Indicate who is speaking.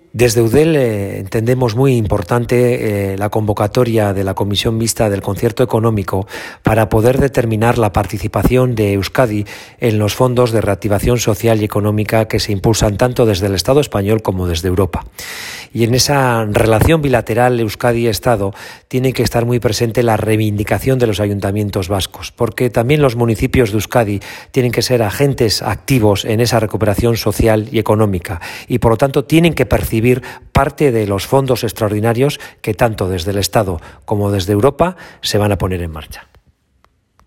Speaker 1: Desde Eudel entendemos muy importante la convocatoria de la Comisión Mixta del Concierto Económico para poder determinar la participación de Euskadi en los fondos de reactivación social y económica que se impulsan tanto desde el Estado español como desde Europa. Y en esa relación bilateral Euskadi-Estado tiene que estar muy presente la reivindicación de los ayuntamientos vascos, porque también los municipios de Euskadi tienen que ser agentes activos en esa recuperación social y económica y por lo tanto tienen que percibir parte de los fondos extraordinarios que tanto desde el Estado como desde Europa se van a poner en marcha.